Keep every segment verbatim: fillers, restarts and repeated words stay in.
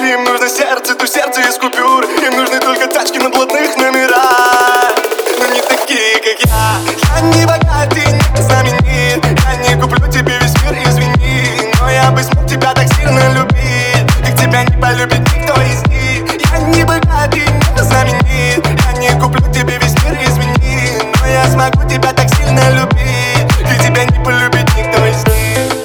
им нужно сердце, то сердце из купюр. Им нужны только тачки на блатных номерах, но не такие, как я. Я не богатый, не знаменит, я не куплю тебе весь мир, извини, но я бы смог тебя так сильно любить, как тебя не полюбит никто из них. Я не богатый, не знаменит, я не куплю тебе весь мир, извини, но я смогу тебя так сильно любить, как тебя не полюбит никто из них.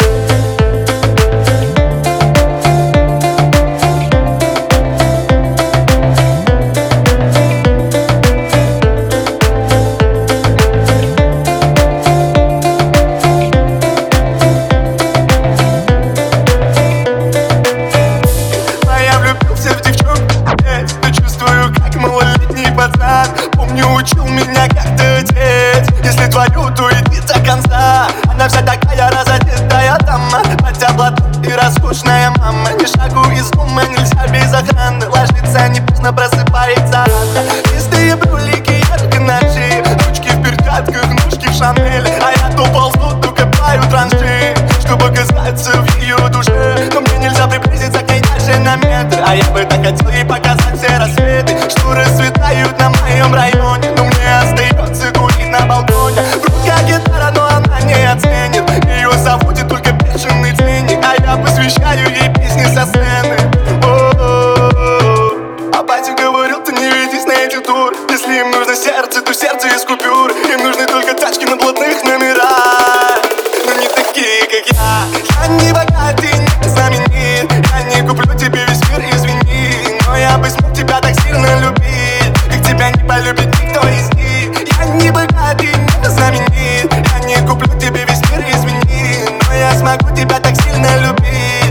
Помню, учил меня как-то деть: если творю, то иди до конца. Она вся такая разодетая дама, хотя блатная и роскошная мама. Ни шагу из дома нельзя без охраны, ложиться не поздно, просыпается рано. Чистые брюлики, ярко ножи, ручки в перчатках, ножки в Шанель. А я то ползу, то копаю траншеи, чтобы оказаться в ее душе. Но мне нельзя приблизиться к ней даже на метр, а я бы так хотел ей показать все рассветы, что расцветают на моем районе. Но мне остается курить на балконе. В руках гитара, но она не оценит, ее заводит только бешеный ценник, а я посвящаю ей песни со сцены. О-о-о-о. А батя говорил, ты не ведись на эти туры. Если им нужно сердце, то сердце из купюр. Им нужны только тачки на блатных номерах, но не такие, как я. Я не богатый, не знаменит, я не куплю тебе весь мир, извини, но я бы смог тебя так сильно любить, как тебя не полюбит никто из них. Я не богатый, не знаменит, я не куплю тебе весь мир, извини, но я смогу тебя так сильно любить.